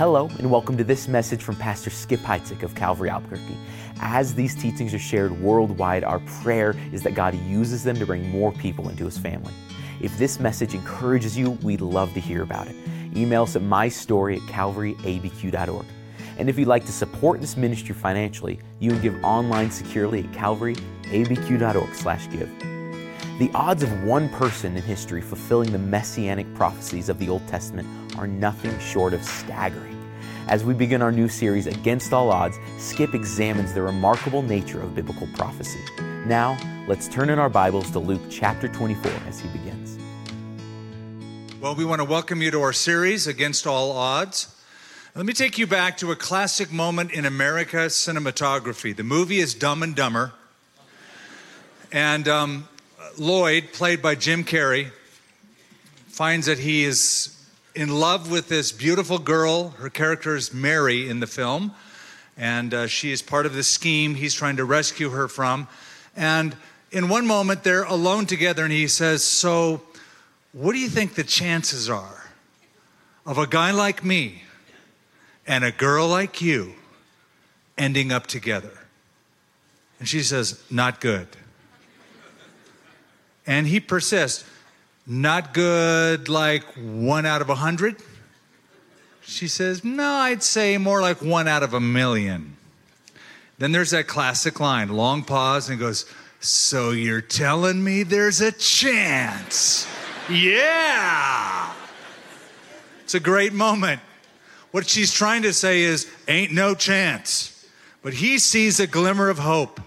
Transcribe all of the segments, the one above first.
Hello, and welcome to this message from Pastor Skip Heitzig of Calvary Albuquerque. As these teachings are shared worldwide, our prayer is that God uses them to bring more people into His family. If this message encourages you, we'd love to hear about it. Email us at mystory@calvaryabq.org. And if you'd like to support this ministry financially, you can give online securely at calvaryabq.org/give. The odds of one person in history fulfilling the messianic prophecies of the Old Testament are nothing short of staggering. As we begin our new series, Against All Odds, Skip examines the remarkable nature of biblical prophecy. Now, let's turn in our Bibles to Luke chapter 24 as he begins. Well, we want to welcome you to our series, Against All Odds. Let me take you back to a classic moment in America cinematography. The movie is Dumb and Dumber. And Lloyd, played by Jim Carrey, finds that he is in love with this beautiful girl. Her character is Mary in the film, and she is part of the scheme he's trying to rescue her from. And in one moment, they're alone together, and he says, "So, what do you think the chances are of a guy like me and a girl like you ending up together?" And she says, "Not good." And he persists, "Not good, like 1 out of 100? She says, "No, I'd say more like 1 out of 1,000,000. Then there's that classic line, long pause, and he goes, "So you're telling me there's a chance?" Yeah! It's a great moment. What she's trying to say is, ain't no chance. But he sees a glimmer of hope.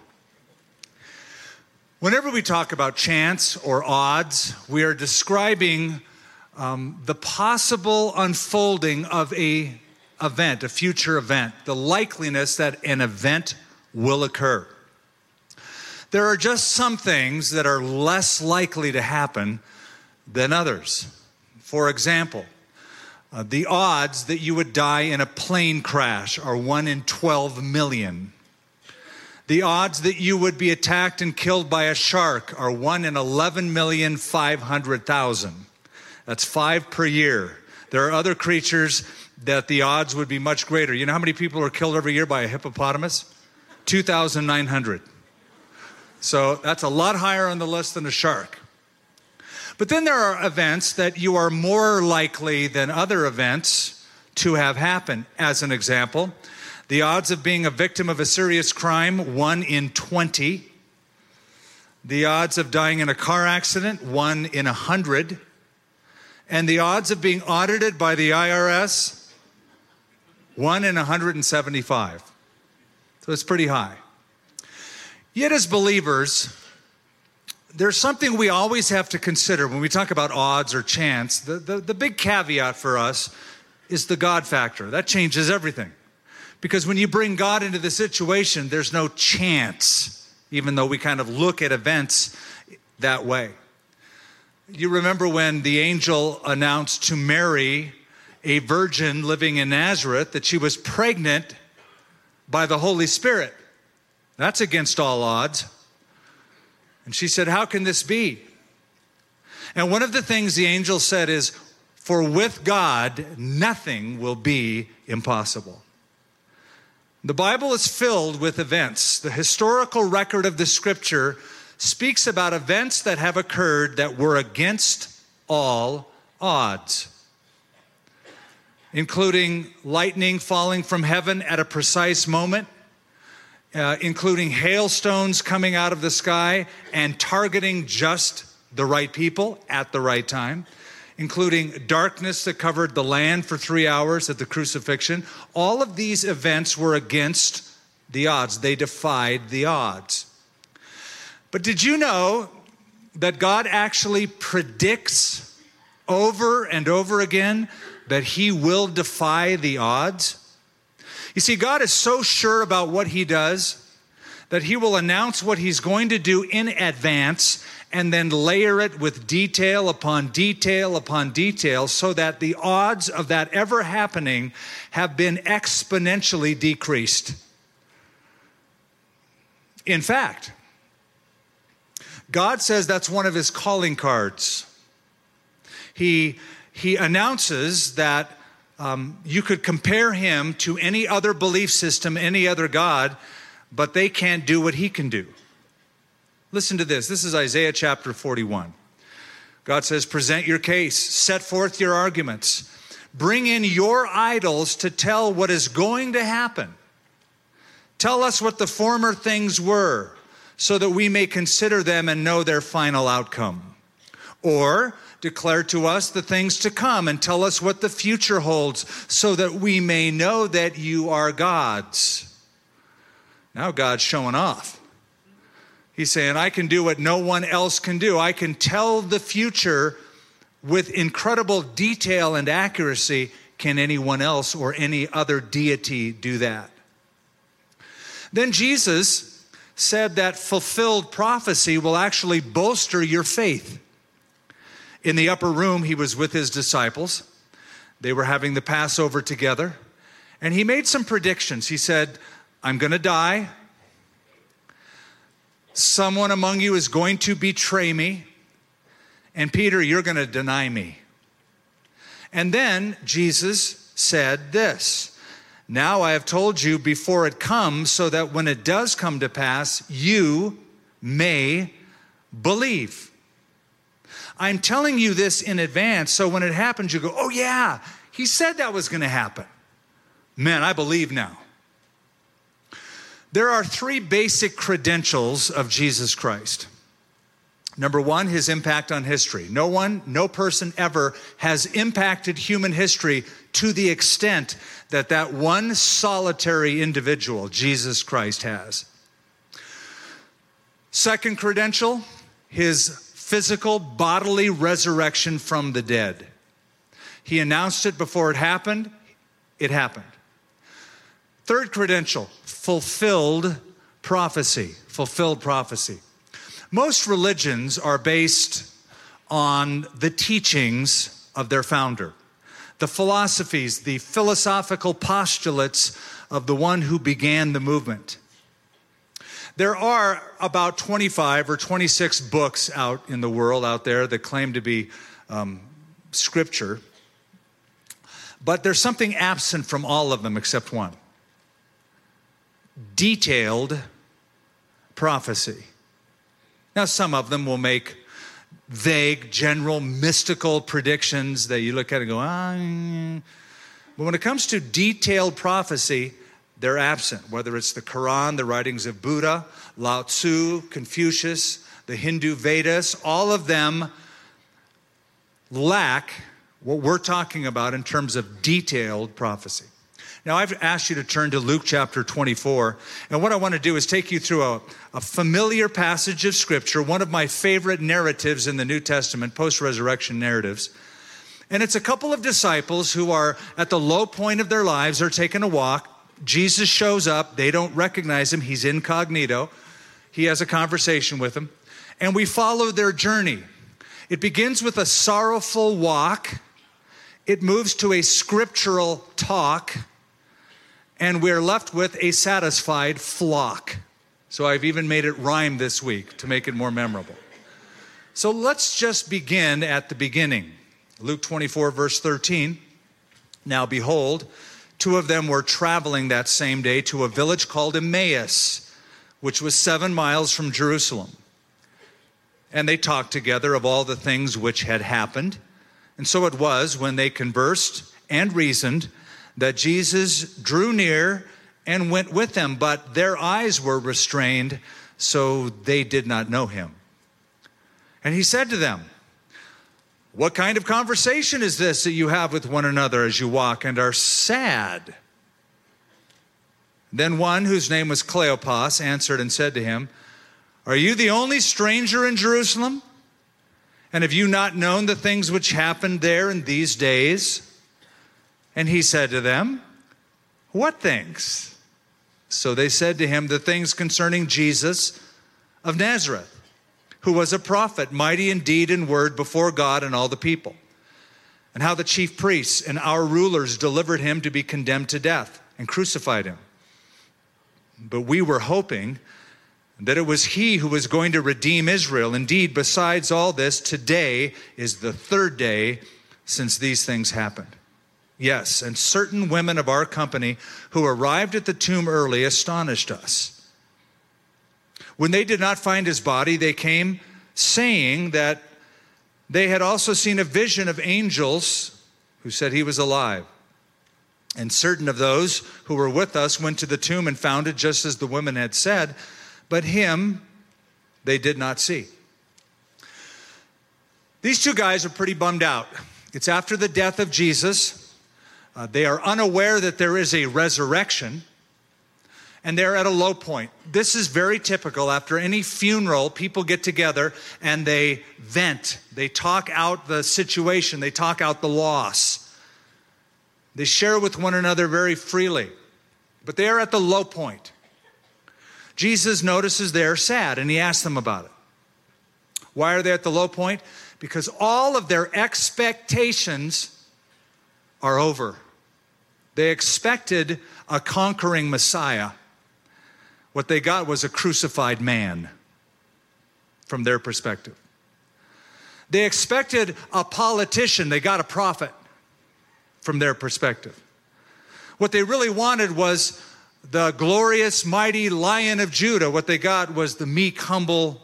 Whenever we talk about chance or odds, we are describing the possible unfolding of a future event, the likeliness that an event will occur. There are just some things that are less likely to happen than others. For example, the odds that you would die in a plane crash are 1 in 12 million. The odds that you would be attacked and killed by a shark are 1 in 11,500,000. That's 5 per year. There are other creatures that the odds would be much greater. You know how many people are killed every year by a hippopotamus? 2,900. So that's a lot higher on the list than a shark. But then there are events that you are more likely than other events to have happened. As an example, the odds of being a victim of a serious crime, 1 in 20. The odds of dying in a car accident, 1 in 100. And the odds of being audited by the IRS, 1 in 175. So it's pretty high. Yet as believers, there's something we always have to consider when we talk about odds or chance. The big caveat for us is the God factor. That changes everything. Because when you bring God into the situation, there's no chance, even though we kind of look at events that way. You remember when the angel announced to Mary, a virgin living in Nazareth, that she was pregnant by the Holy Spirit. That's against all odds. And she said, "How can this be?" And one of the things the angel said is, "For with God, nothing will be impossible." The Bible is filled with events. The historical record of the Scripture speaks about events that have occurred that were against all odds, including lightning falling from heaven at a precise moment, including hailstones coming out of the sky and targeting just the right people at the right time, including darkness that covered the land for 3 hours at the crucifixion. All of these events were against the odds. They defied the odds. But did you know that God actually predicts over and over again that He will defy the odds? You see, God is so sure about what He does that He will announce what He's going to do in advance and then layer it with detail upon detail upon detail so that the odds of that ever happening have been exponentially decreased. In fact, God says that's one of His calling cards. He announces that You could compare him to any other belief system, any other God, but they can't do what he can do. Listen to this. This is Isaiah chapter 41. God says, present your case, set forth your arguments, bring in your idols to tell what is going to happen. Tell us what the former things were, so that we may consider them and know their final outcome. Or declare to us the things to come and tell us what the future holds, so that we may know that you are gods. Now God's showing off. He's saying, I can do what no one else can do. I can tell the future with incredible detail and accuracy. Can anyone else or any other deity do that? Then Jesus said that fulfilled prophecy will actually bolster your faith. In the upper room, he was with his disciples. They were having the Passover together. And he made some predictions. He said, I'm going to die. Someone among you is going to betray me. And Peter, you're going to deny me. And then Jesus said this, now I have told you before it comes, so that when it does come to pass, you may believe. I'm telling you this in advance, so when it happens, you go, oh yeah, he said that was going to happen. Man, I believe now. There are three basic credentials of Jesus Christ. Number one, his impact on history. No person ever has impacted human history to the extent that that one solitary individual, Jesus Christ, has. Second credential, his physical bodily resurrection from the dead. He announced it before it happened. It happened. Third credential, fulfilled prophecy. Fulfilled prophecy. Most religions are based on the teachings of their founder, the philosophies, the philosophical postulates of the one who began the movement. There are about 25 or 26 books out in the world out there that claim to be scripture, but there's something absent from all of them except one. Detailed prophecy. Now, some of them will make vague, general, mystical predictions that you look at and go, But when it comes to detailed prophecy, they're absent. Whether it's the Quran, the writings of Buddha, Lao Tzu, Confucius, the Hindu Vedas, all of them lack what we're talking about in terms of detailed prophecy. Now, I've asked you to turn to Luke chapter 24, and what I want to do is take you through a familiar passage of Scripture, one of my favorite narratives in the New Testament, post-resurrection narratives. And it's a couple of disciples who are at the low point of their lives. They're taking a walk. Jesus shows up. They don't recognize him. He's incognito. He has a conversation with them. And we follow their journey. It begins with a sorrowful walk. It moves to a scriptural talk. And we're left with a satisfied flock. So I've even made it rhyme this week to make it more memorable. So let's just begin at the beginning. Luke 24, verse 13. Now behold, two of them were traveling that same day to a village called Emmaus, which was 7 miles from Jerusalem. And they talked together of all the things which had happened. And so it was, when they conversed and reasoned, that Jesus drew near and went with them, but their eyes were restrained, so they did not know him. And he said to them, what kind of conversation is this that you have with one another as you walk and are sad? Then one, whose name was Cleopas, answered and said to him, are you the only stranger in Jerusalem? And have you not known the things which happened there in these days? And he said to them, what things? So they said to him, the things concerning Jesus of Nazareth, who was a prophet, mighty in deed and word before God and all the people, and how the chief priests and our rulers delivered him to be condemned to death and crucified him. But we were hoping that it was he who was going to redeem Israel. Indeed, besides all this, today is the third day since these things happened. Yes, and certain women of our company who arrived at the tomb early astonished us. When they did not find his body, they came saying that they had also seen a vision of angels who said he was alive. And certain of those who were with us went to the tomb and found it just as the women had said, but him they did not see. These two guys are pretty bummed out. It's after the death of Jesus. They are unaware that there is a resurrection, and they're at a low point. This is very typical. After any funeral, people get together and they vent. They talk out the situation. They talk out the loss. They share with one another very freely. But they are at the low point. Jesus notices they're sad, and he asks them about it. Why are they at the low point? Because all of their expectations are over. They expected a conquering Messiah. What they got was a crucified man from their perspective. They expected a politician. They got a prophet from their perspective. What they really wanted was the glorious, mighty Lion of Judah. What they got was the meek, humble,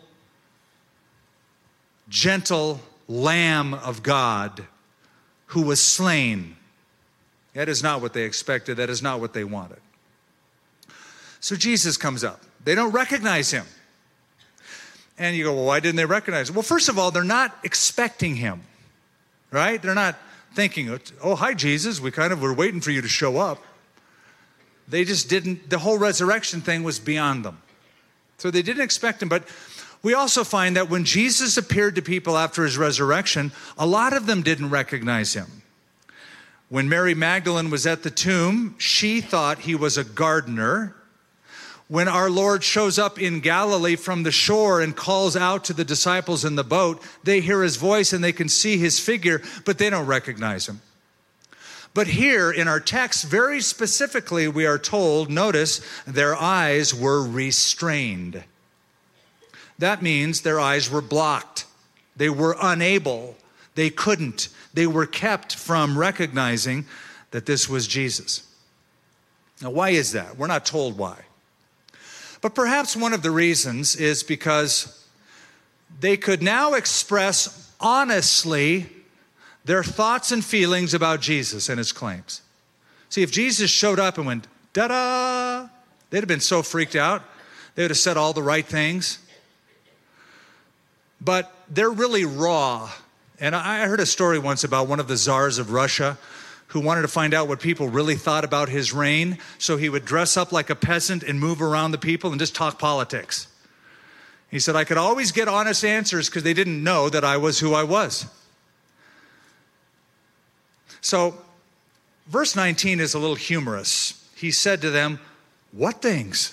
gentle Lamb of God who was slain. That is not what they expected. That is not what they wanted. So Jesus comes up. They don't recognize him. And you go, well, why didn't they recognize him? Well, first of all, they're not expecting him, right? They're not thinking, oh, hi, Jesus. We were waiting for you to show up. They just didn't. The whole resurrection thing was beyond them. So they didn't expect him. But we also find that when Jesus appeared to people after his resurrection, a lot of them didn't recognize him. When Mary Magdalene was at the tomb, she thought he was a gardener. When our Lord shows up in Galilee from the shore and calls out to the disciples in the boat, they hear his voice and they can see his figure, but they don't recognize him. But here in our text, very specifically, we are told, notice, their eyes were restrained. That means their eyes were blocked. They were unable. They couldn't. They were kept from recognizing that this was Jesus. Now, why is that? We're not told why. But perhaps one of the reasons is because they could now express honestly their thoughts and feelings about Jesus and his claims. See, if Jesus showed up and went, da-da, they'd have been so freaked out. They would have said all the right things. But they're really raw. And I heard a story once about one of the czars of Russia who wanted to find out what people really thought about his reign. So he would dress up like a peasant and move around the people and just talk politics. He said, I could always get honest answers because they didn't know that I was who I was. So verse 19 is a little humorous. He said to them, what things?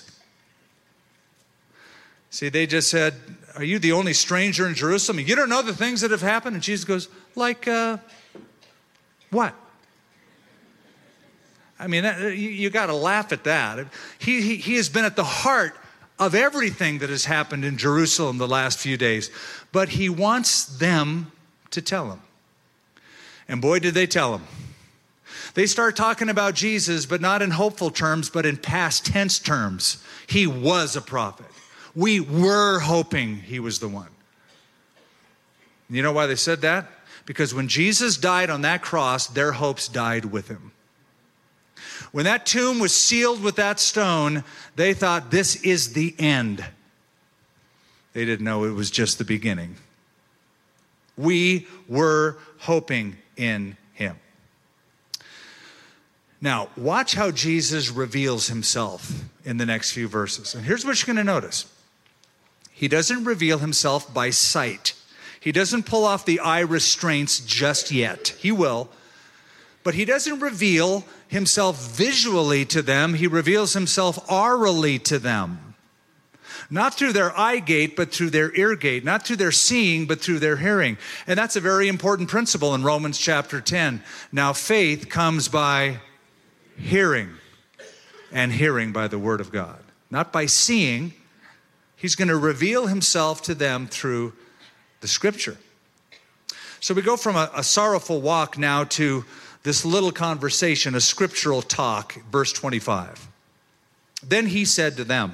See, they just said, are you the only stranger in Jerusalem? You don't know the things that have happened? And Jesus goes, like, what? I mean, you got to laugh at that. He has been at the heart of everything that has happened in Jerusalem the last few days. But he wants them to tell him. And boy, did they tell him. They start talking about Jesus, but not in hopeful terms, but in past tense terms. He was a prophet. We were hoping he was the one. You know why they said that? Because when Jesus died on that cross, their hopes died with him. When that tomb was sealed with that stone, they thought this is the end. They didn't know it was just the beginning. We were hoping in him. Now, watch how Jesus reveals himself in the next few verses. And here's what you're going to notice. He doesn't reveal himself by sight. He doesn't pull off the eye restraints just yet. He will. But he doesn't reveal himself visually to them. He reveals himself aurally to them. Not through their eye gate, but through their ear gate. Not through their seeing, but through their hearing. And that's a very important principle in Romans chapter 10. Now, faith comes by hearing, and hearing by the word of God. Not by seeing. He's going to reveal himself to them through the scripture. So we go from a sorrowful walk now to this little conversation, a scriptural talk, verse 25. Then he said to them,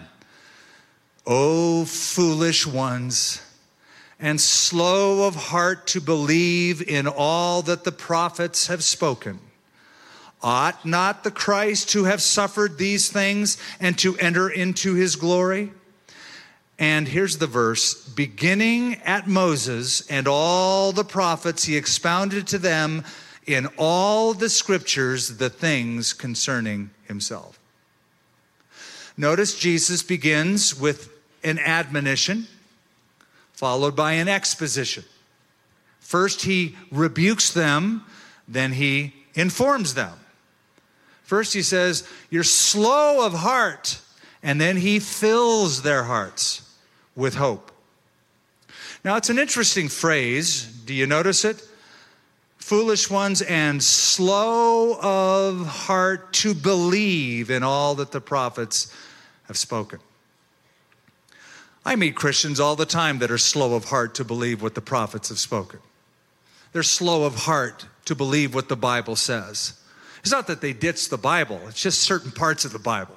O foolish ones, and slow of heart to believe in all that the prophets have spoken. Ought not the Christ to have suffered these things and to enter into his glory? And here's the verse, beginning at Moses and all the prophets, he expounded to them in all the scriptures the things concerning himself. Notice Jesus begins with an admonition, followed by an exposition. First, he rebukes them, then he informs them. First, he says, you're slow of heart, and then he fills their hearts with hope. Now, it's an interesting phrase. Do you notice it? Foolish ones and slow of heart to believe in all that the prophets have spoken. I meet Christians all the time that are slow of heart to believe what the prophets have spoken. They're slow of heart to believe what the Bible says. It's not that they ditch the Bible. It's just certain parts of the Bible.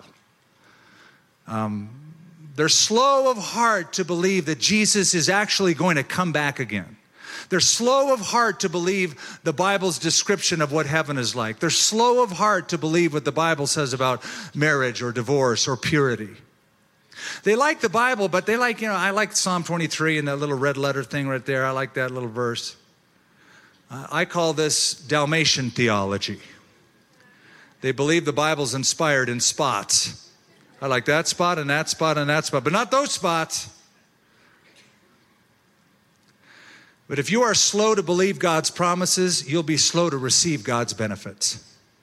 They're slow of heart to believe that Jesus is actually going to come back again. They're slow of heart to believe the Bible's description of what heaven is like. They're slow of heart to believe what the Bible says about marriage or divorce or purity. They like the Bible, but they like, I like Psalm 23 and that little red letter thing right there. I like that little verse. I call this Dalmatian theology. They believe the Bible's inspired in spots. I like that spot and that spot and that spot, but not those spots. But if you are slow to believe God's promises, you'll be slow to receive God's benefits.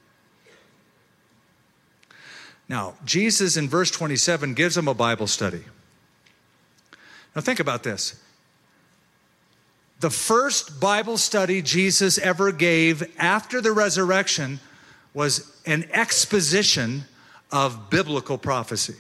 Now, Jesus in verse 27 gives them a Bible study. Now think about this. The first Bible study Jesus ever gave after the resurrection was an exposition of biblical prophecy.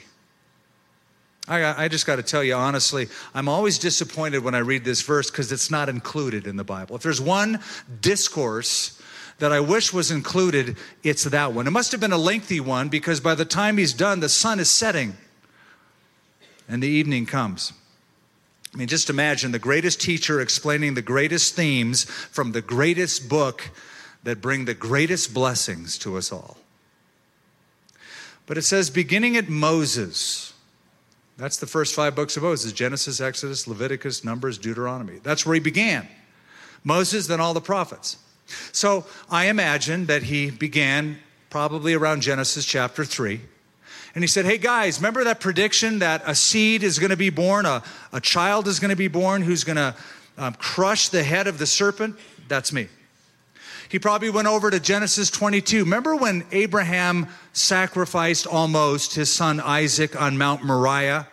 I just got to tell you honestly, I'm always disappointed when I read this verse because it's not included in the Bible. If there's one discourse that I wish was included, it's that one. It must have been a lengthy one because by the time he's done, the sun is setting and the evening comes. I mean, just imagine the greatest teacher explaining the greatest themes from the greatest book that bring the greatest blessings to us all. But it says, beginning at Moses, that's the first 5 books of Moses, Genesis, Exodus, Leviticus, Numbers, Deuteronomy. That's where he began. Moses, then all the prophets. So I imagine that he began probably around Genesis chapter 3. And he said, hey guys, remember that prediction that a seed is going to be born, a child is going to be born who's going to crush the head of the serpent? That's me. He probably went over to Genesis 22. Remember when Abraham sacrificed almost his son Isaac on Mount Moriah?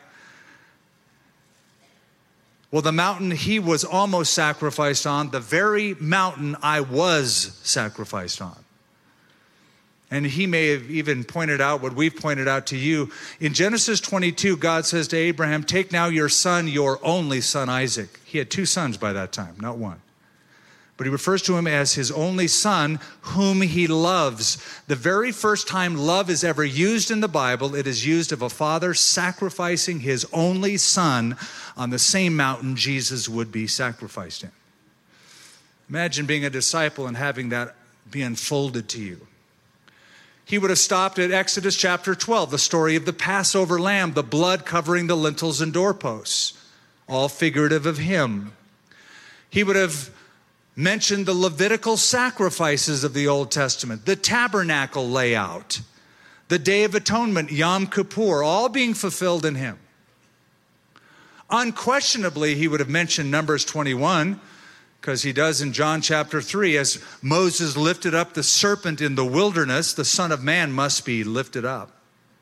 Well, the mountain he was almost sacrificed on, the very mountain I was sacrificed on. And he may have even pointed out what we've pointed out to you. In Genesis 22, God says to Abraham, take now your son, your only son Isaac. He had 2 sons by that time, not one. But he refers to him as his only son, whom he loves. The very first time love is ever used in the Bible, it is used of a father sacrificing his only son on the same mountain Jesus would be sacrificed in. Imagine being a disciple and having that be unfolded to you. He would have stopped at Exodus chapter 12, the story of the Passover lamb, the blood covering the lintels and doorposts, all figurative of him. He would have mentioned the Levitical sacrifices of the Old Testament, the tabernacle layout, the Day of Atonement, Yom Kippur, all being fulfilled in him. Unquestionably, he would have mentioned Numbers 21, because he does in John chapter 3, as Moses lifted up the serpent in the wilderness, the Son of Man must be lifted up.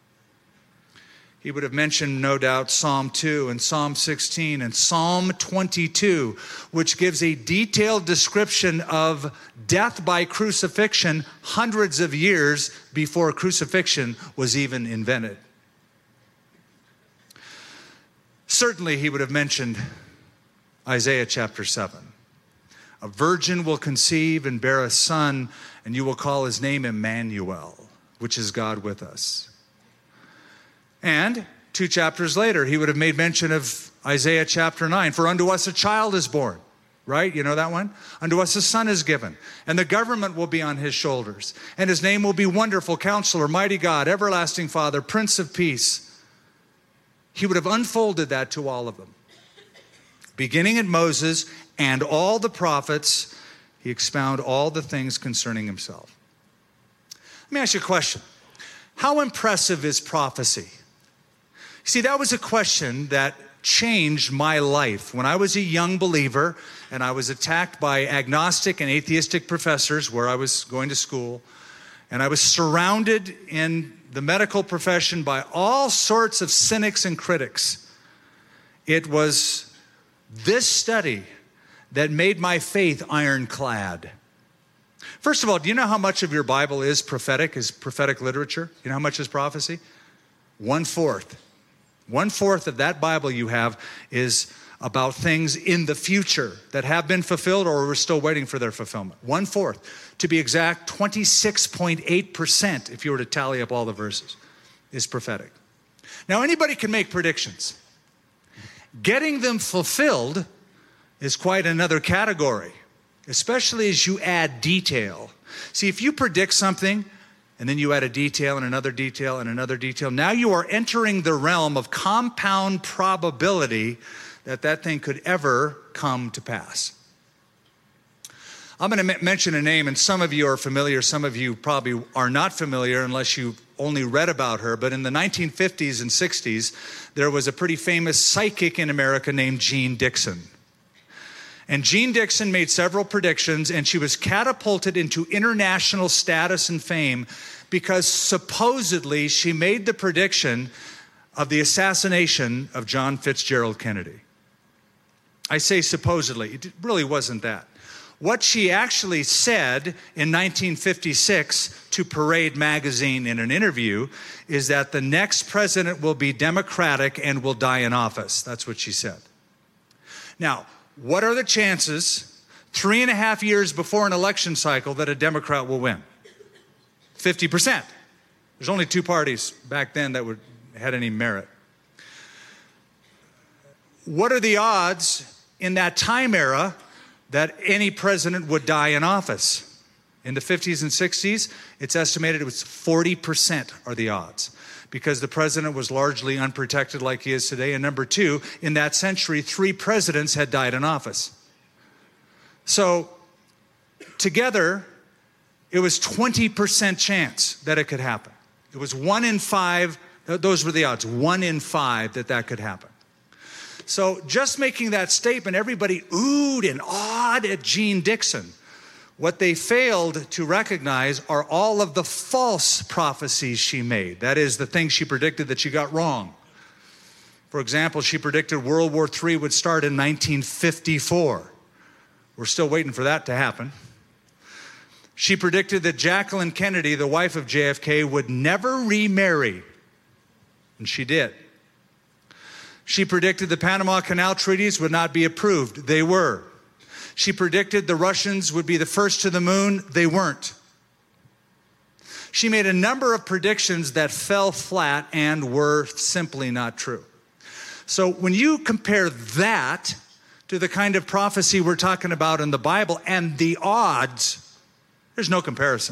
He would have mentioned, no doubt, Psalm 2 and Psalm 16 and Psalm 22, which gives a detailed description of death by crucifixion hundreds of years before crucifixion was even invented. Certainly, he would have mentioned Isaiah chapter 7. A virgin will conceive and bear a son, and you will call his name Emmanuel, which is God with us. And 2 chapters later, he would have made mention of Isaiah chapter 9. For unto us a child is born. Right? You know that one? Unto us a son is given, and the government will be on his shoulders. And his name will be Wonderful Counselor, Mighty God, Everlasting Father, Prince of Peace. He would have unfolded that to all of them. Beginning at Moses and all the prophets, he expounded all the things concerning himself. Let me ask you a question. How impressive is prophecy? See, that was a question that changed my life. When I was a young believer and I was attacked by agnostic and atheistic professors where I was going to school, and I was surrounded in the medical profession by all sorts of cynics and critics, it was this study that made my faith ironclad. First of all, do you know how much of your Bible is prophetic literature? You know how much is prophecy? 1/4. 1/4 of that Bible you have is about things in the future that have been fulfilled or we're still waiting for their fulfillment. 1/4. To be exact, 26.8%, if you were to tally up all the verses, is prophetic. Now, anybody can make predictions. Getting them fulfilled is quite another category, especially as you add detail. See, if you predict something, and then you add a detail and another detail and another detail, now you are entering the realm of compound probability that that thing could ever come to pass. I'm going to mention a name, and some of you are familiar, some of you probably are not familiar unless you only read about her, but in the 1950s and 60s, there was a pretty famous psychic in America named Jeane Dixon. And Jeane Dixon made several predictions, and she was catapulted into international status and fame because supposedly she made the prediction of the assassination of John Fitzgerald Kennedy. I say supposedly, it really wasn't that. What she actually said in 1956 to Parade magazine in an interview is that the next president will be Democratic and will die in office. That's what she said. Now, what are the chances 3.5 years before an election cycle that a Democrat will win? 50%. There's only 2 parties back then that had any merit. What are the odds in that time era that any president would die in office? In the 50s and 60s, it's estimated it was 40% are the odds, because the president was largely unprotected like he is today. And number 2, in that century, 3 presidents had died in office. So together, it was 20% chance that it could happen. It was 1 in 5, those were the odds, 1 in 5 that could happen. So just making that statement, everybody oohed and awed at Jeane Dixon. What they failed to recognize are all of the false prophecies she made. That is, the things she predicted that she got wrong. For example, she predicted World War III would start in 1954. We're still waiting for that to happen. She predicted that Jacqueline Kennedy, the wife of JFK, would never remarry. And she did. She predicted the Panama Canal treaties would not be approved. They were. She predicted the Russians would be the first to the moon. They weren't. She made a number of predictions that fell flat and were simply not true. So when you compare that to the kind of prophecy we're talking about in the Bible and the odds, there's no comparison.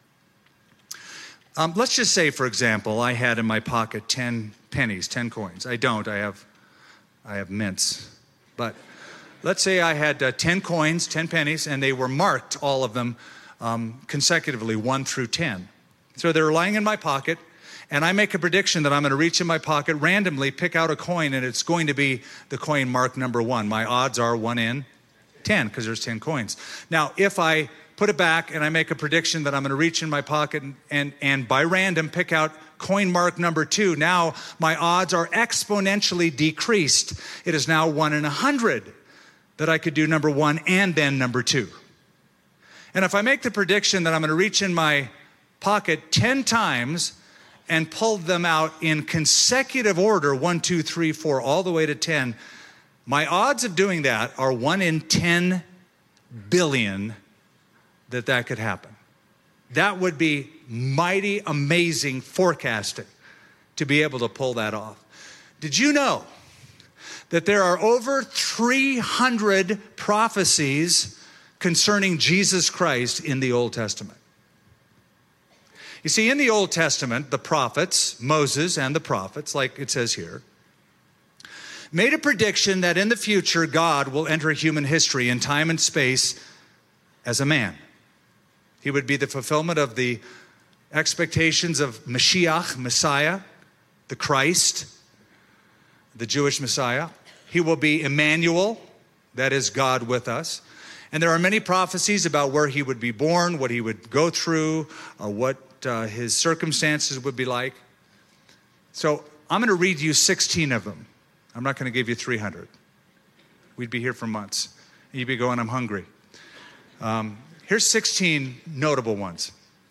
Let's just say, for example, I had in my pocket 10 pennies, 10 coins. I don't. I have mints. But let's say I had 10 coins, 10 pennies, and they were marked, all of them, consecutively, 1 through 10. So they're lying in my pocket, and I make a prediction that I'm going to reach in my pocket, randomly pick out a coin, and it's going to be the coin marked number 1. My odds are 1 in 10, because there's 10 coins. Now, if I put it back and I make a prediction that I'm going to reach in my pocket and by random pick out coin mark number 2, now my odds are exponentially decreased. It is now 1 in 100 that I could do number 1 and then number 2. And if I make the prediction that I'm going to reach in my pocket 10 times and pull them out in consecutive order, 1, 2, 3, 4, all the way to 10, my odds of doing that are 1 in 10 billion that could happen. That would be mighty, amazing forecasting to be able to pull that off. Did you know that there are over 300 prophecies concerning Jesus Christ in the Old Testament? You see, in the Old Testament, the prophets, Moses and the prophets, like it says here, made a prediction that in the future God will enter human history in time and space as a man. He would be the fulfillment of the expectations of Mashiach, Messiah, the Christ, the Jewish Messiah. He will be Emmanuel, that is God with us. And there are many prophecies about where he would be born, what he would go through, what his circumstances would be like. So I'm going to read you 16 of them. I'm not going to give you 300. We'd be here for months. You'd be going, I'm hungry. Here's 16 notable ones.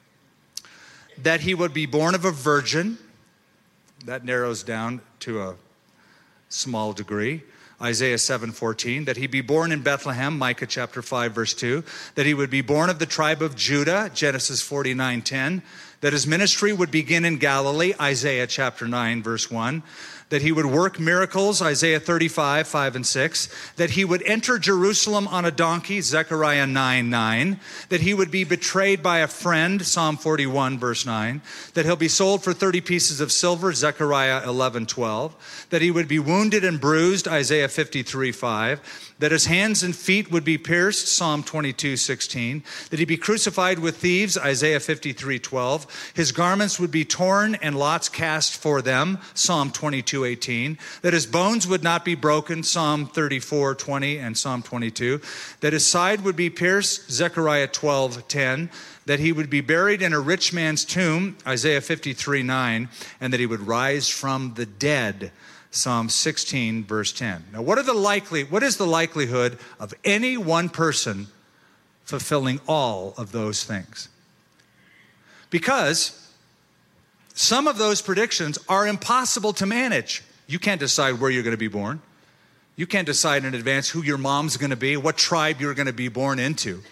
That he would be born of a virgin. That narrows down to a small degree. Isaiah 7:14, that he be born in Bethlehem, Micah chapter 5, verse 2, that he would be born of the tribe of Judah, Genesis 49:10, that his ministry would begin in Galilee, Isaiah chapter 9, verse 1, that he would work miracles, Isaiah 35, 5 and 6, that he would enter Jerusalem on a donkey, Zechariah 9:9, that he would be betrayed by a friend, Psalm 41, verse 9, that he'll be sold for 30 pieces of silver, Zechariah 11:12, that he would be wounded and bruised, Isaiah 53, 5, that his hands and feet would be pierced, Psalm 22:16, that he be crucified with thieves, Isaiah 53:12, his garments would be torn and lots cast for them, Psalm 22:18, that his bones would not be broken, Psalm 34:20 and Psalm 22, that his side would be pierced, Zechariah 12:10, that he would be buried in a rich man's tomb, Isaiah 53:9, and that he would rise from the dead, Psalm 16, verse 10. Now, what is the likelihood of any one person fulfilling all of those things? Because some of those predictions are impossible to manage. You can't decide where you're going to be born. You can't decide in advance who your mom's going to be, what tribe you're going to be born into.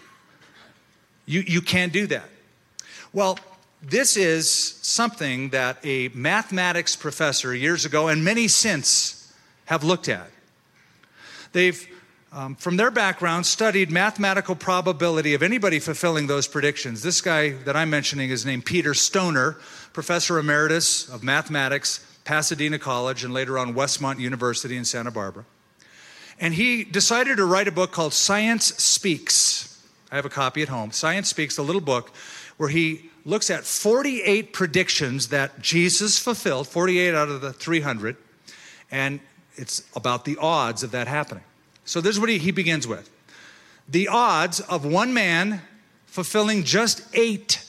You can't do that. Well, this is something that a mathematics professor years ago, and many since, have looked at. They've, from their background, studied mathematical probability of anybody fulfilling those predictions. This guy that I'm mentioning is named Peter Stoner, professor emeritus of mathematics, Pasadena College, and later on Westmont University in Santa Barbara. And he decided to write a book called Science Speaks. I have a copy at home. Science Speaks, a little book where he looks at 48 predictions that Jesus fulfilled, 48 out of the 300, and it's about the odds of that happening. So this is what he begins with. The odds of one man fulfilling just 8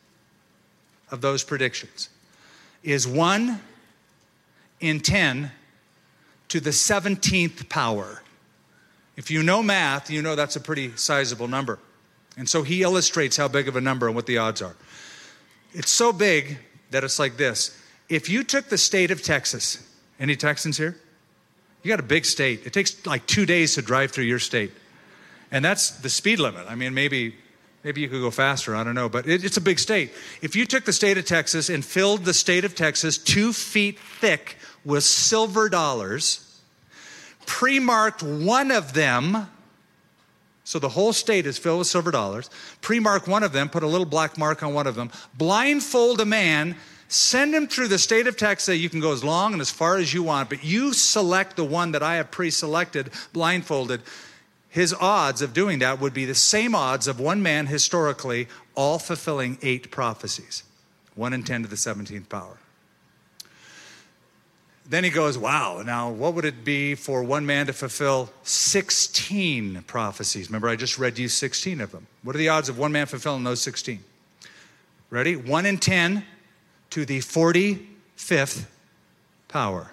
of those predictions is 1 in 10 to the 17th power. If you know math, you know that's a pretty sizable number. And so he illustrates how big of a number and what the odds are. It's so big that it's like this. If you took the state of Texas, any Texans here? You got a big state. It takes like 2 days to drive through your state. And that's the speed limit. I mean, maybe you could go faster, I don't know, but it's a big state. If you took the state of Texas and filled the state of Texas 2 feet thick with silver dollars, pre-marked one of them, so the whole state is filled with silver dollars, pre-mark one of them, put a little black mark on one of them, blindfold a man, send him through the state of Texas. You can go as long and as far as you want, but you select the one that I have pre-selected, blindfolded. His odds of doing that would be the same odds of one man historically, all fulfilling 8 prophecies. 1 in 10 to the 17th power. Then he goes, wow, now what would it be for one man to fulfill 16 prophecies? Remember, I just read you 16 of them. What are the odds of one man fulfilling those 16? Ready? 1 in 10 to the 45th power.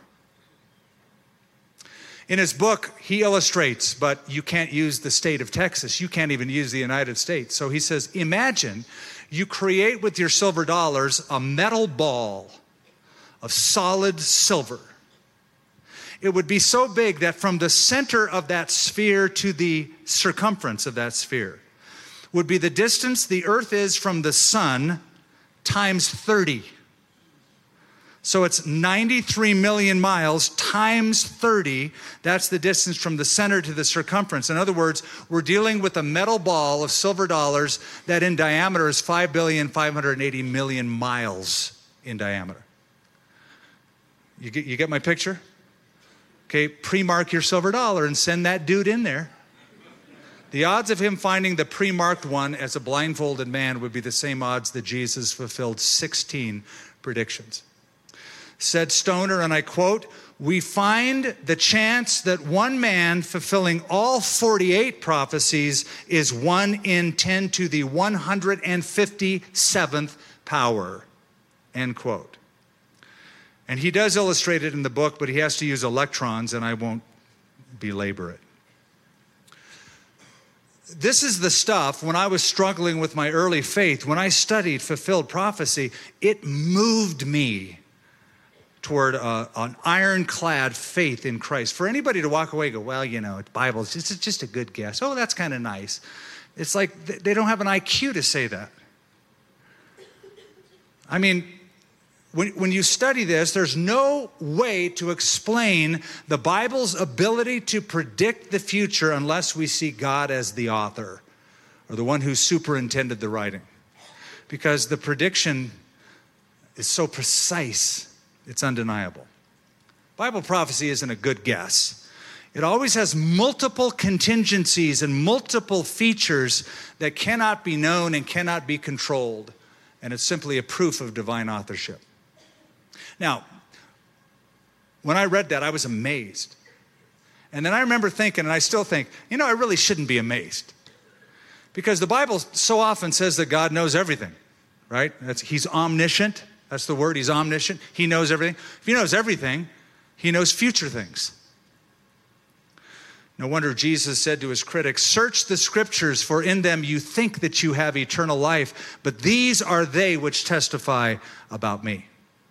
In his book, he illustrates, but you can't use the state of Texas. You can't even use the United States. So he says, imagine you create with your silver dollars a metal ball of solid silver. It would be so big that from the center of that sphere to the circumference of that sphere would be the distance the earth is from the sun times 30. So it's 93 million miles times 30. That's the distance from the center to the circumference. In other words, we're dealing with a metal ball of silver dollars that in diameter is 5,580,000,000 miles in diameter. You get my picture? Okay, pre-mark your silver dollar and send that dude in there. The odds of him finding the pre-marked one as a blindfolded man would be the same odds that Jesus fulfilled 16 predictions. Said Stoner, and I quote, "We find the chance that one man fulfilling all 48 prophecies is 1 in 10 to the 157th power," end quote. And he does illustrate it in the book, but he has to use electrons, and I won't belabor it. This is the stuff, when I was struggling with my early faith, when I studied fulfilled prophecy, it moved me toward an ironclad faith in Christ. For anybody to walk away and go, well, you know, it's Bible, it's just a good guess. Oh, that's kind of nice. It's like they don't have an IQ to say that. I mean, when you study this, there's no way to explain the Bible's ability to predict the future unless we see God as the author or the one who superintended the writing. Because the prediction is so precise, it's undeniable. Bible prophecy isn't a good guess. It always has multiple contingencies and multiple features that cannot be known and cannot be controlled. And it's simply a proof of divine authorship. Now, when I read that, I was amazed. And then I remember thinking, and I still think, you know, I really shouldn't be amazed. Because the Bible so often says that God knows everything, right? He's omniscient. That's the word. He's omniscient. He knows everything. If he knows everything, he knows future things. No wonder Jesus said to his critics, "Search the scriptures, for in them you think that you have eternal life, but these are they which testify about me."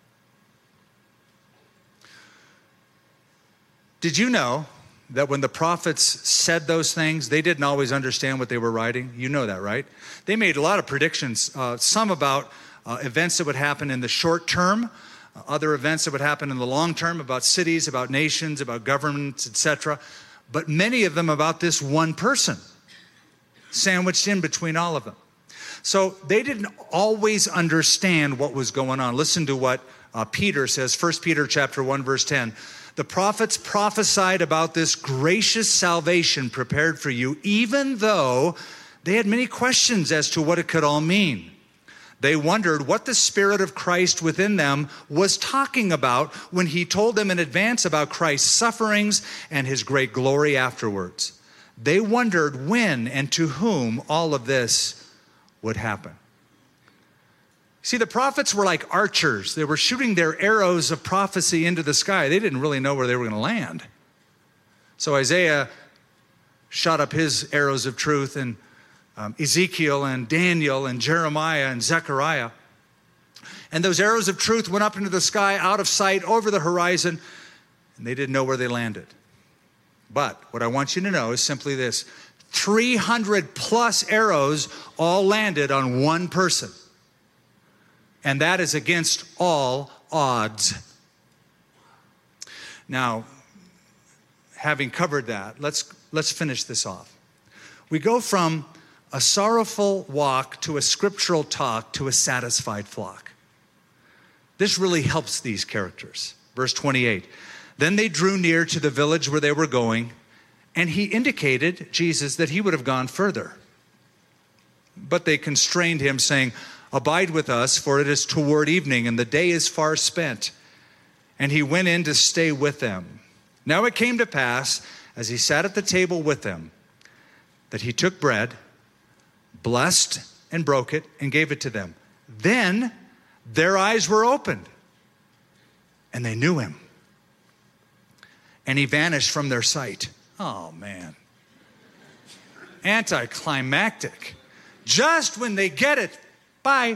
Did you know that when the prophets said those things, they didn't always understand what they were writing? You know that, right? They made a lot of predictions, some about events that would happen in the short term, other events that would happen in the long term, about cities, about nations, about governments, etc. But many of them about this one person, sandwiched in between all of them. So they didn't always understand what was going on. Listen to what Peter says, 1 Peter chapter 1, verse 10. "The prophets prophesied about this gracious salvation prepared for you, even though they had many questions as to what it could all mean. They wondered what the Spirit of Christ within them was talking about when he told them in advance about Christ's sufferings and his great glory afterwards. They wondered when and to whom all of this would happen." See, the prophets were like archers. They were shooting their arrows of prophecy into the sky. They didn't really know where they were going to land. So Isaiah shot up his arrows of truth, and Ezekiel and Daniel and Jeremiah and Zechariah. And those arrows of truth went up into the sky, out of sight, over the horizon, and they didn't know where they landed. But what I want you to know is simply this: 300 plus arrows all landed on one person. And that is against all odds. Now, having covered that, let's finish this off. We go from a sorrowful walk to a scriptural talk to a satisfied flock. This really helps these characters. Verse 28, "Then they drew near to the village where they were going, and he indicated, Jesus, that he would have gone further. But they constrained him, saying, 'Abide with us, for it is toward evening, and the day is far spent.' And he went in to stay with them. Now it came to pass, as he sat at the table with them, that he took bread, blessed and broke it, and gave it to them. Then their eyes were opened, and they knew him. And he vanished from their sight." Oh, man. Anticlimactic. Just when they get it, bye.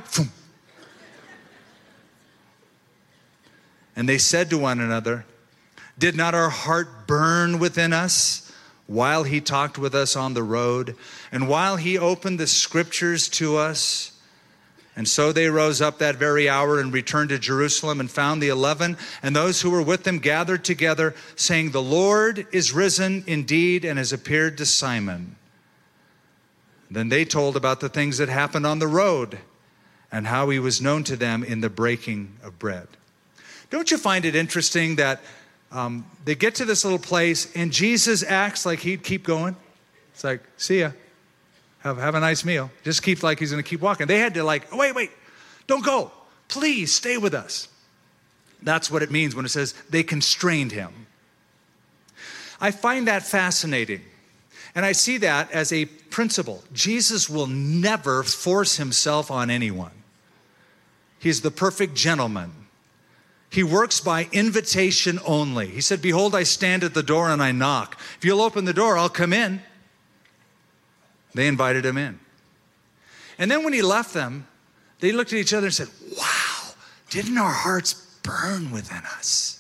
And they said to one another, "Did not our heart burn within us while he talked with us on the road, and while he opened the scriptures to us. And so they rose up that very hour and returned to Jerusalem and found the 11 and those who were with them gathered together, saying, "The Lord is risen indeed and has appeared to Simon." Then they told about the things that happened on the road and how he was known to them in the breaking of bread. Don't you find it interesting that they get to this little place and Jesus acts like he'd keep going? It's like, see ya. Have a nice meal. Just keep like he's going to keep walking. They had to wait, don't go. Please stay with us. That's what it means when it says they constrained him. I find that fascinating. And I see that as a principle. Jesus will never force himself on anyone. He's the perfect gentleman. He works by invitation only. He said, "Behold, I stand at the door and I knock. If you'll open the door, I'll come in." They invited him in. And then when he left them, they looked at each other and said, "Wow, didn't our hearts burn within us?"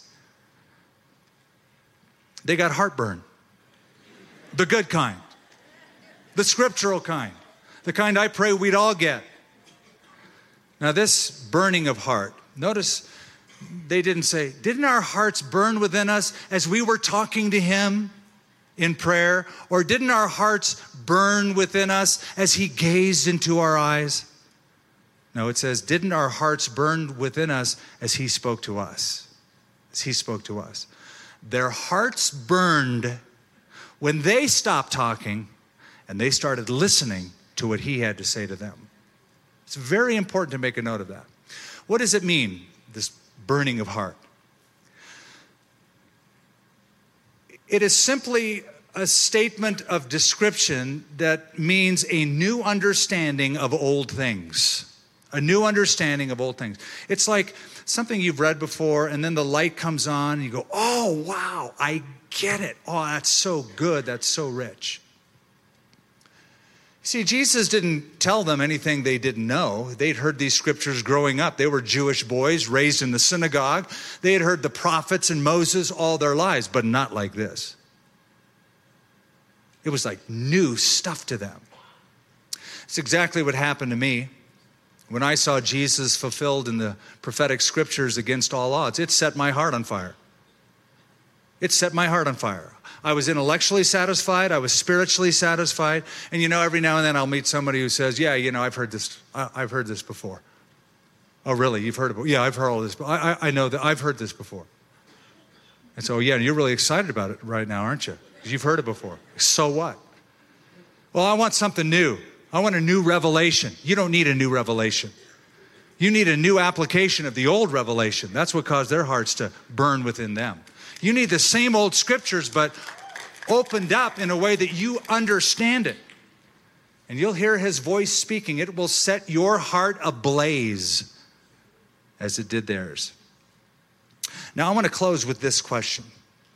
They got heartburn. The good kind. The scriptural kind. The kind I pray we'd all get. Now this burning of heart, notice they didn't say, "Didn't our hearts burn within us as we were talking to him in prayer?" Or didn't our hearts burn within us as he gazed into our eyes? No, it says, didn't our hearts burn within us as he spoke to us? As he spoke to us. Their hearts burned when they stopped talking and they started listening to what he had to say to them. It's very important to make a note of that. What does it mean, this burning of heart? It is simply a statement of description that means a new understanding of old things. A new understanding of old things. It's like something you've read before and then the light comes on and you go, "Oh, wow, I get it. Oh, that's so good. That's so rich." See, Jesus didn't tell them anything they didn't know. They'd heard these scriptures growing up. They were Jewish boys raised in the synagogue. They had heard the prophets and Moses all their lives, but not like this. It was like new stuff to them. It's exactly what happened to me when I saw Jesus fulfilled in the prophetic scriptures against all odds. It set my heart on fire. It set my heart on fire. I was intellectually satisfied. I was spiritually satisfied. And every now and then I'll meet somebody who says, "Yeah, I've heard this. I've heard this before." "Oh, really? You've heard it? Yeah, I've heard all this. I know that I've heard this before." And so, yeah, you're really excited about it right now, aren't you? Because you've heard it before. So what? Well, I want something new. I want a new revelation. You don't need a new revelation. You need a new application of the old revelation. That's what caused their hearts to burn within them. You need the same old scriptures, but opened up in a way that you understand it. And you'll hear his voice speaking. It will set your heart ablaze as it did theirs. Now, I want to close with this question.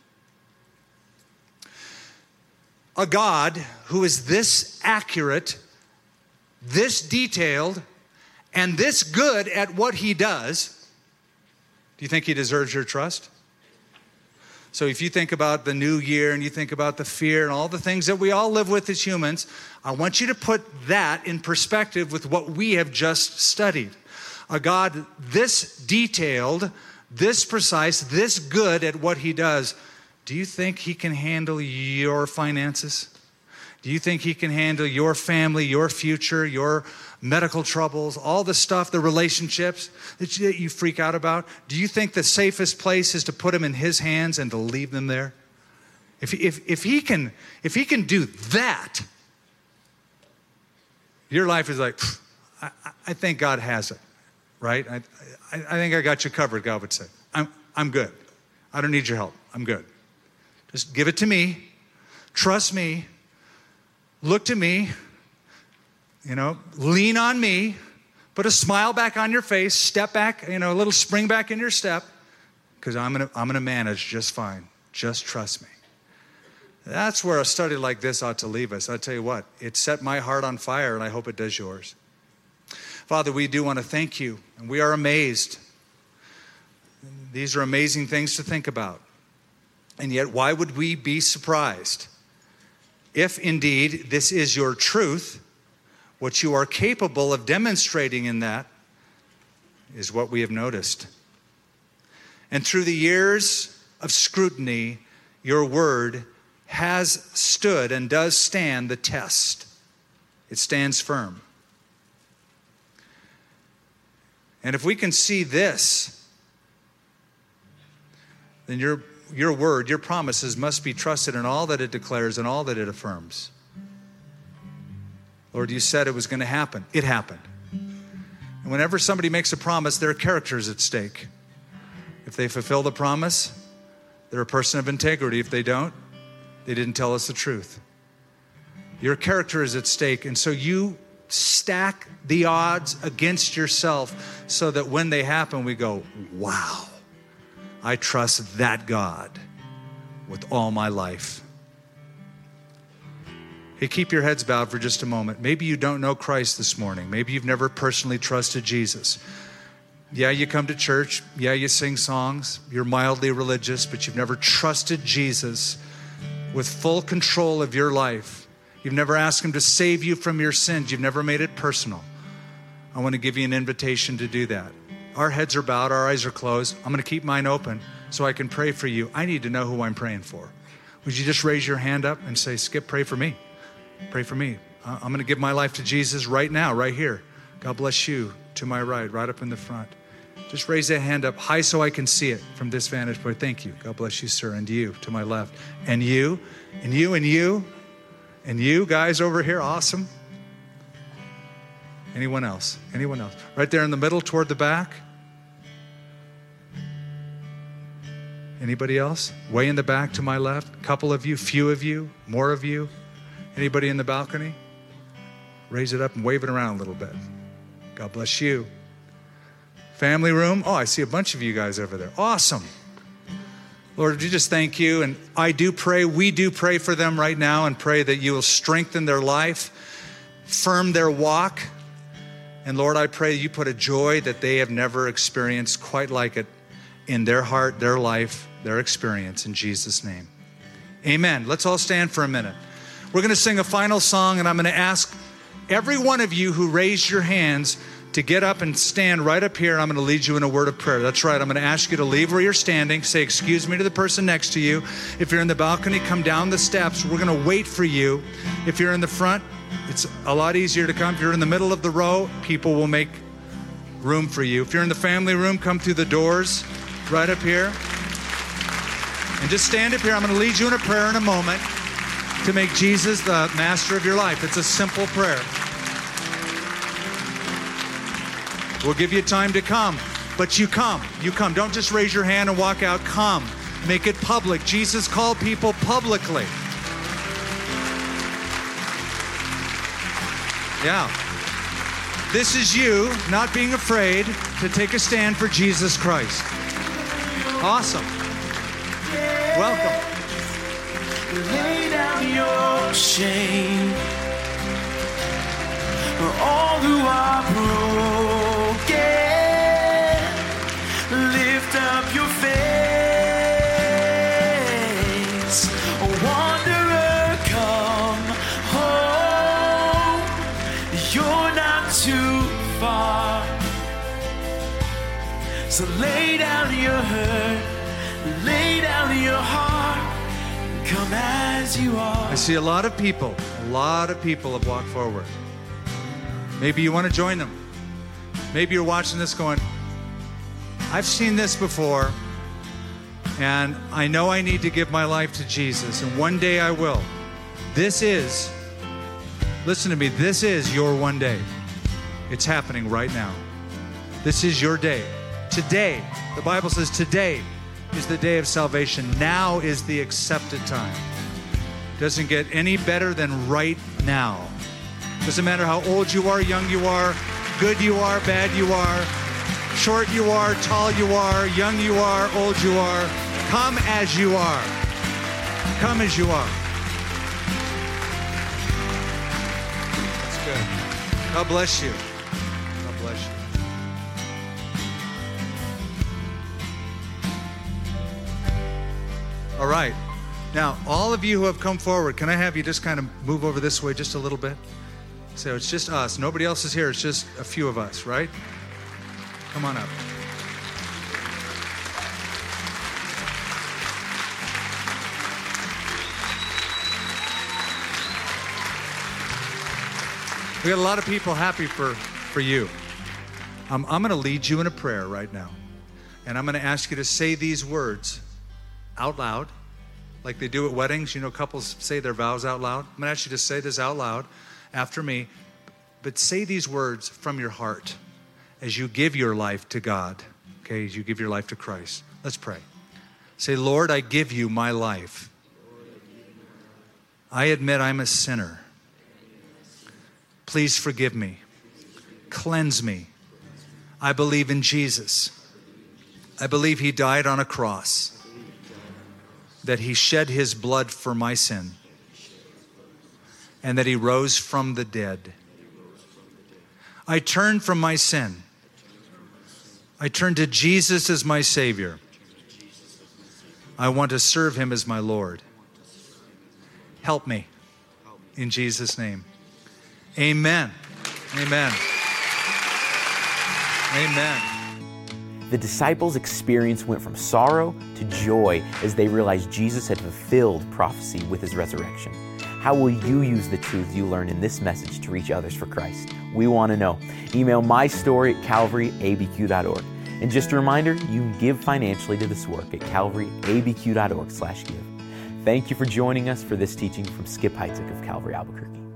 A God who is this accurate, this detailed, and this good at what he does, do you think he deserves your trust? So if you think about the new year and you think about the fear and all the things that we all live with as humans, I want you to put that in perspective with what we have just studied. A God this detailed, this precise, this good at what he does. Do you think he can handle your finances? Do you think he can handle your family, your future, your medical troubles, all the stuff, the relationships that you freak out about? Do you think the safest place is to put them in his hands and to leave them there? If he can do that, your life is like, I think God has it, right? I think I got you covered, God would say. I'm good. I don't need your help. I'm good. Just give it to me. Trust me. Look to me. Lean on me. Put a smile back on your face. Step back, a little spring back in your step. Because I'm gonna manage just fine. Just trust me. That's where a study like this ought to leave us. I tell you what, it set my heart on fire, and I hope it does yours. Father, we do want to thank you, and we are amazed. These are amazing things to think about. And yet, why would we be surprised If indeed this is your truth, what you are capable of demonstrating in that is what we have noticed. And through the years of scrutiny, your word has stood and does stand the test. It stands firm. And if we can see this, then your word, your promises must be trusted in all that it declares and all that it affirms. Lord, you said it was going to happen. It happened. And whenever somebody makes a promise, their character is at stake. If they fulfill the promise, they're a person of integrity. If they don't, they didn't tell us the truth. Your character is at stake, and so you stack the odds against yourself so that when they happen, we go, wow, I trust that God with all my life. Hey, keep your heads bowed for just a moment. Maybe you don't know Christ this morning. Maybe you've never personally trusted Jesus. Yeah, you come to church. Yeah, you sing songs. You're mildly religious, but you've never trusted Jesus with full control of your life. You've never asked him to save you from your sins. You've never made it personal. I want to give you an invitation to do that. Our heads are bowed. Our eyes are closed. I'm going to keep mine open so I can pray for you. I need to know who I'm praying for. Would you just raise your hand up and say, Skip, pray for me. Pray for me. I'm going to give my life to Jesus right now, right here. God bless you. To my right up in the front. Just raise that hand up high so I can see it from this vantage point. Thank you. God bless you, sir. And you to my left. And you, and you, and you, and you guys over here. Awesome. Anyone else? Anyone else? Right there in the middle toward the back. Anybody else? Way in the back to my left. Couple of you, few of you, more of you. Anybody in the balcony? Raise it up and wave it around a little bit. God bless you. Family room. Oh, I see a bunch of you guys over there. Awesome. Lord, we just thank you. And I do pray, we do pray for them right now and pray that you will strengthen their life, firm their walk. And Lord, I pray you put a joy that they have never experienced quite like it in their heart, their life, their experience, in Jesus' name. Amen. Let's all stand for a minute. We're going to sing a final song, and I'm going to ask every one of you who raised your hands to get up and stand right up here. I'm going to lead you in a word of prayer. That's right. I'm going to ask you to leave where you're standing. Say, excuse me to the person next to you. If you're in the balcony, come down the steps. We're going to wait for you. If you're in the front, it's a lot easier to come. If you're in the middle of the row, people will make room for you. If you're in the family room, come through the doors right up here. And just stand up here. I'm going to lead you in a prayer in a moment to make Jesus the master of your life. It's a simple prayer. We'll give you time to come, but you come. You come. Don't just raise your hand and walk out. Come. Make it public. Jesus called people publicly. Yeah. This is you not being afraid to take a stand for Jesus Christ. Awesome. Welcome. Lay down your shame for all who are broken. Lift up your face, a wanderer, come home. You're not too far, so lay down your hurt, lay down your heart. Come as you are. I see a lot of people have walked forward. Maybe you want to join them. Maybe you're watching this going, I've seen this before, and I know I need to give my life to Jesus, and one day I will. Listen to me, this is your one day. It's happening right now. This is your day. Today, the Bible says today is the day of salvation. Now is the accepted time. Doesn't get any better than right now. Doesn't matter how old you are, young you are, good you are, bad you are, short you are, tall you are, young you are, old you are. Come as you are. Come as you are. That's good. God bless you. God bless you. All right. Now, all of you who have come forward, can I have you just kind of move over this way just a little bit? So it's just us. Nobody else is here. It's just a few of us, right? Come on up. We got a lot of people happy for you. I'm going to lead you in a prayer right now. And I'm going to ask you to say these words out loud, like they do at weddings. You know, couples say their vows out loud. I'm going to ask you to say this out loud after me. But say these words from your heart as you give your life to God, okay, as you give your life to Christ. Let's pray. Say, Lord, I give you my life. I admit I'm a sinner. Please forgive me. Cleanse me. I believe in Jesus. I believe he died on a cross, that he shed his blood for my sin, and that he rose from the dead. I turn from my sin. I turn to Jesus as my Savior. I want to serve him as my Lord. Help me in Jesus' name. Amen. Amen. Amen. The disciples' experience went from sorrow to joy as they realized Jesus had fulfilled prophecy with his resurrection. How will you use the truths you learned in this message to reach others for Christ? We want to know. Email mystory@calvaryabq.org. And just a reminder, you can give financially to this work at calvaryabq.org/give. Thank you for joining us for this teaching from Skip Heitzig of Calvary Albuquerque.